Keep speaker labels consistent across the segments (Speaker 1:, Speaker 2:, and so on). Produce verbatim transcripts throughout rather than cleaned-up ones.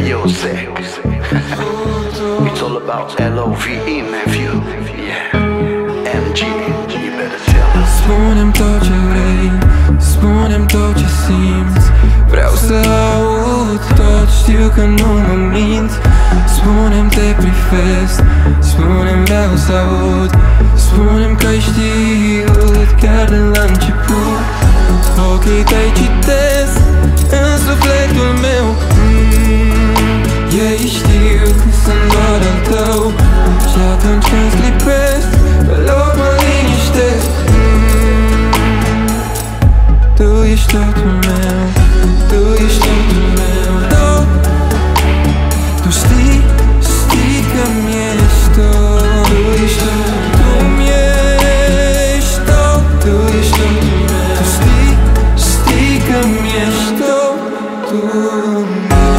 Speaker 1: Yo, Zach. It's all about L O V E, nephew. Yeah. M G, you better tell us.
Speaker 2: Spune-mi tot ce vrei, spune-mi tot ce simți. Vreau să aud tot, știu că nu mă minți. Spune-mi te prifez, spune-mi vreau să aud. Spune-mi că ai știut chiar de la început. Ochii tăi citesc în sufletul meu. mm, Ei știu că sunt doar al tău. Și atunci când sclipesc, pe loc mă liniștesc. mm, Tu ești totul meu, tu ești totul meu. Tot, tu știi, știi că-mi ești tot. Tu ești totul, tu-mi ești tot. Tu ești totul meu, tu știi, știi că-mi ești tot. Tu-mi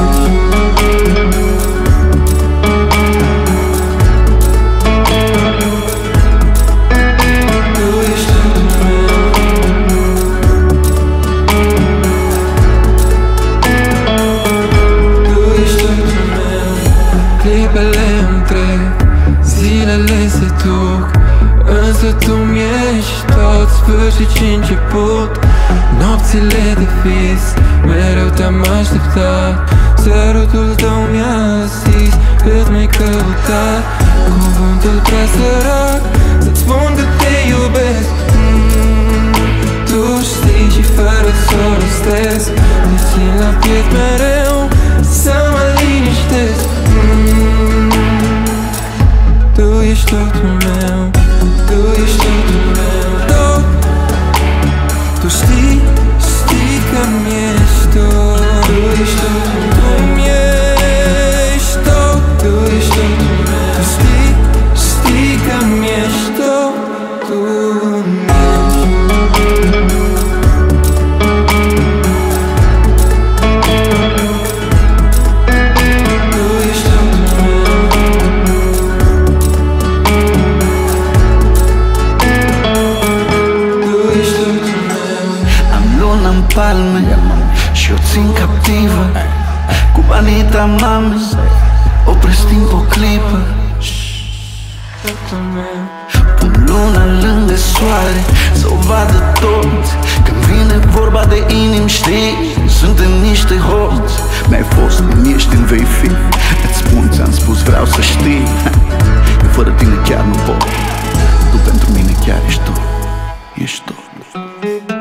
Speaker 2: Clipele îmi trec, zilele se duc, însă tu-mi ești tot, sfârșit și început. Nopțile de vis, mereu te-am așteptat. Sărutul tău mi-a zis cât m-ai căutat. Cuvântul prea sărac să-ți spun că te iubesc. mm, Tu știi și fără să o rostesc, te țin la piept mereu să mă liniștesc. mm, Tu ești totul meu, tu ești totul meu. Tot, tu știi, știi că-mi ești tot. Tu ești totul, tu-mi ești tot. Tu ești totul meu, tu știi, știi că-mi ești tot. Tu-mi
Speaker 1: palme și o țin captivă cu banita mamei. Opresc timp o clipă, pun luna lângă soare să o vadă toți. Când vine vorba de inimi, știi, suntem niște hoți. Mi-ai fost, mi ești, îmi vei fi. Îți spun, ți-am spus, vreau să știi că fără tine chiar nu pot. Tu pentru mine chiar ești tot, ești tot.